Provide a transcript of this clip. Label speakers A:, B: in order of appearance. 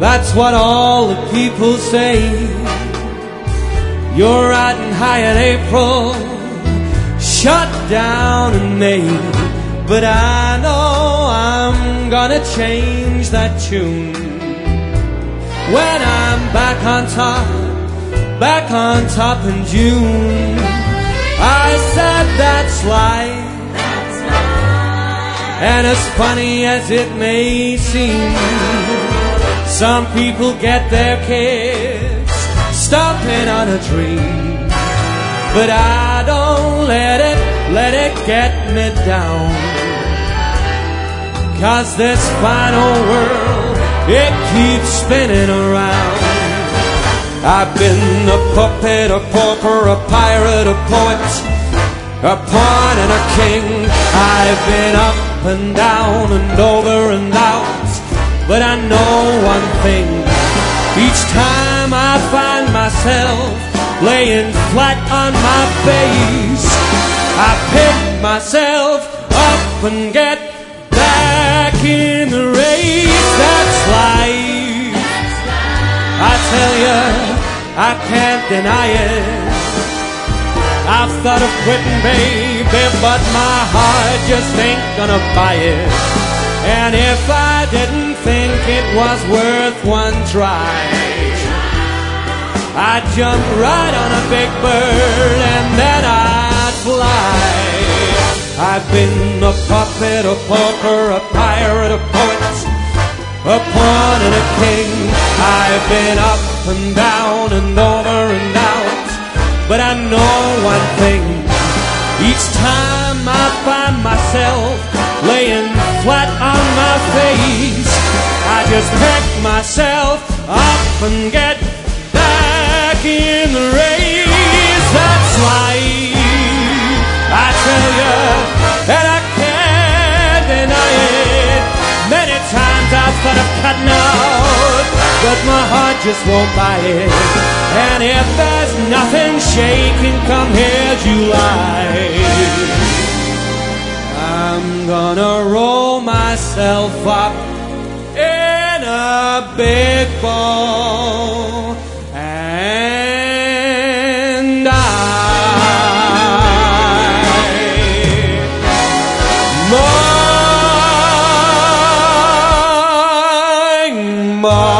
A: That's what all the people say. You're riding high in April, shut down in May. But I know I'm gonna change that tune when I'm back on top in June. I said that's life, and as funny as it may seem, some people get their kids stomping on a dream. But I don't let it get me down, 'cause this fine old world, it keeps spinning around. I've been a puppet, a pauper, a pirate, a poet, a pawn and a king. I've been up and down and over and out, but I know one thing. Each time I find myself laying flat on my face, I pick myself up and get back in the race. That's life. I tell you, I can't deny it. I've thought of quitting, baby, but my heart just ain't gonna buy it. And if I didn't think it was worth one try, I'd jump right on a big bird and then I'd fly. I've been a puppet, a pauper, a pirate, a poet, a pawn and a king. I've been up and down and over and out, but I know one thing. Each time I find myself laying flat on my face, I just pick myself up and get back in the race. That's life, I tell you, and I can't deny it. Many times I've thought of cutting out, but my heart just won't buy it. And if there's nothing shaking come here July, I'm gonna roll myself up in a big ball and die.